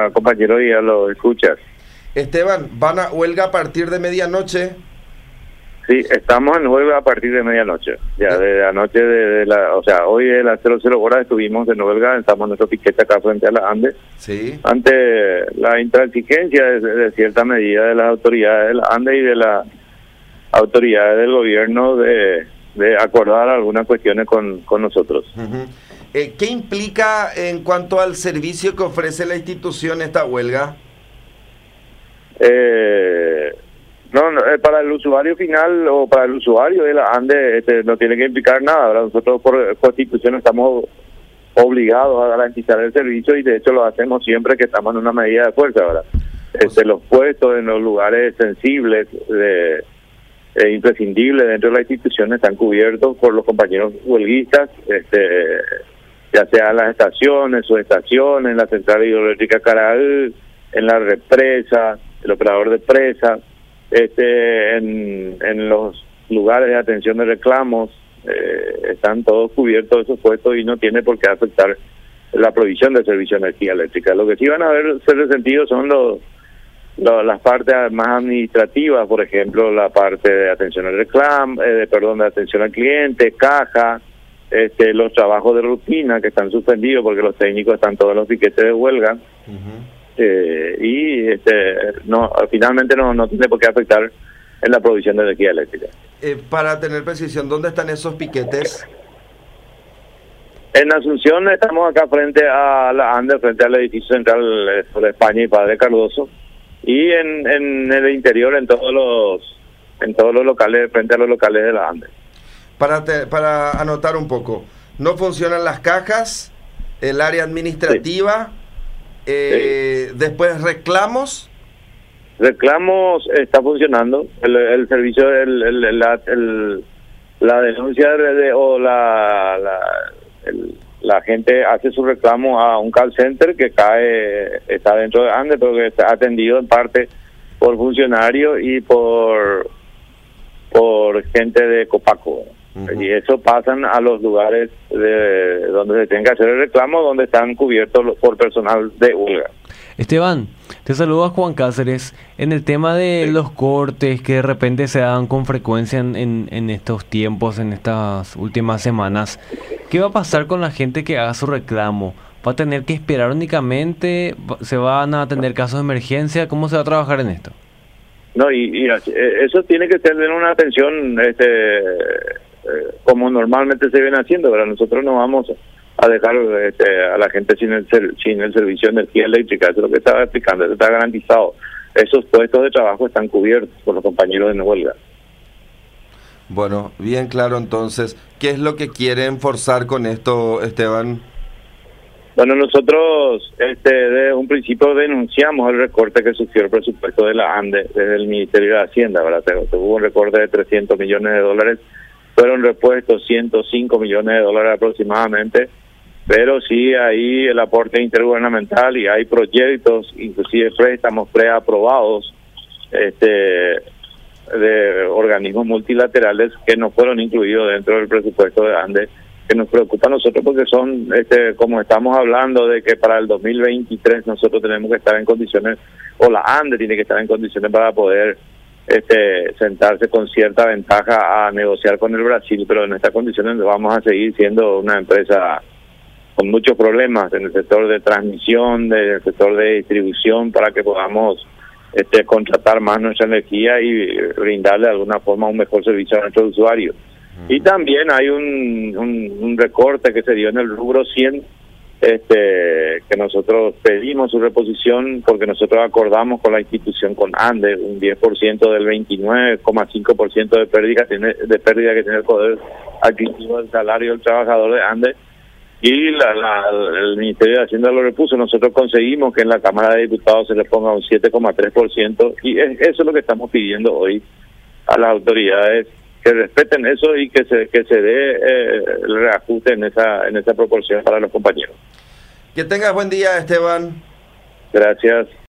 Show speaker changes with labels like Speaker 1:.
Speaker 1: compañero y a los escuchas.
Speaker 2: Esteban, ¿van a huelga a partir de medianoche?
Speaker 1: Sí, estamos en huelga a partir de medianoche. Ya de la noche o sea, hoy de las 00 horas estuvimos en huelga, estamos en nuestro piquete acá frente a la ANDE.
Speaker 2: Sí.
Speaker 1: Ante la intransigencia de cierta medida de las autoridades de la ANDE y de las autoridades del gobierno de acordar algunas cuestiones con nosotros.
Speaker 2: Uh-huh. ¿Qué implica en cuanto al servicio que ofrece la institución esta huelga?
Speaker 1: Para el usuario final o para el usuario de la ANDE no tiene que implicar nada, ¿verdad? Nosotros por constitución estamos obligados a garantizar el servicio y de hecho lo hacemos siempre que estamos en una medida de fuerza, ¿verdad? Los puestos en los lugares sensibles imprescindibles dentro de la institución están cubiertos por los compañeros huelguistas, ya sea en las estaciones, subestaciones, en la central hidroeléctrica Caral, en la represa, el operador de presa, en los lugares de atención de reclamos, están todos cubiertos esos puestos y no tiene por qué afectar la provisión de servicio de energía eléctrica. Lo que sí van a ser resentidos son las partes más administrativas, por ejemplo, la parte de atención al reclamo, de atención al cliente, caja, los trabajos de rutina que están suspendidos porque los técnicos están todos en los piquetes de huelga. Uh-huh. Finalmente no tiene por qué afectar en la provisión de energía eléctrica.
Speaker 2: Para tener precisión, ¿dónde están esos piquetes?
Speaker 1: En Asunción estamos acá frente a la ANDE, frente al edificio central de España y Padre Cardoso, y en el interior en todos los locales, frente a los locales de la ANDE.
Speaker 2: Para anotar un poco, no funcionan las cajas, el área administrativa. Sí. Después reclamos
Speaker 1: está funcionando, el servicio, la denuncia o la gente hace su reclamo a un call center que está dentro de ANDE, pero que está atendido en parte por funcionarios y por gente de Copaco. Uh-huh. Y eso pasan a los lugares donde se tiene que hacer el reclamo, donde están cubiertos por personal de huelga.
Speaker 3: Esteban, te saluda Juan Cáceres. En el tema de los cortes que de repente se dan con frecuencia en estos tiempos, en estas últimas semanas, ¿qué va a pasar con la gente que haga su reclamo? ¿Va a tener que esperar únicamente? ¿Se van a atender casos de emergencia? ¿Cómo se va a trabajar en esto?
Speaker 1: No, y eso tiene que tener una atención como normalmente se viene haciendo, pero nosotros no vamos a dejar a la gente sin el servicio de energía eléctrica. Eso es lo que estaba explicando, eso está garantizado. Esos puestos de trabajo están cubiertos por los compañeros en huelga.
Speaker 2: Bueno, bien claro entonces. ¿Qué es lo que quieren forzar con esto, Esteban?
Speaker 1: Bueno, nosotros desde un principio denunciamos el recorte que sufrió el presupuesto de la ANDE desde el Ministerio de Hacienda, ¿verdad? Hubo un recorte de 300 millones de dólares, fueron repuestos 105 millones de dólares aproximadamente, pero sí hay el aporte intergubernamental y hay proyectos, inclusive préstamos preaprobados de organismos multilaterales que no fueron incluidos dentro del presupuesto de ANDE, que nos preocupa a nosotros porque son, como estamos hablando de que para el 2023 nosotros tenemos que estar en condiciones, o la ANDE tiene que estar en condiciones para poder sentarse con cierta ventaja a negociar con el Brasil, pero en estas condiciones vamos a seguir siendo una empresa con muchos problemas en el sector de transmisión, en el sector de distribución, para que podamos contratar más nuestra energía y brindarle de alguna forma un mejor servicio a nuestros usuarios. Y también hay un recorte que se dio en el rubro 100, que nosotros pedimos su reposición porque nosotros acordamos con la institución, con ANDE, un 10% del 29,5% de pérdida que tiene el poder adquisitivo del salario del trabajador de ANDE, y el Ministerio de Hacienda lo repuso. Nosotros conseguimos que en la Cámara de Diputados se le ponga un 7,3%, y eso es lo que estamos pidiendo hoy a las autoridades, que respeten eso y que se dé el reajuste en esa proporción para los compañeros.
Speaker 2: Que tengas buen día, Esteban.
Speaker 1: Gracias.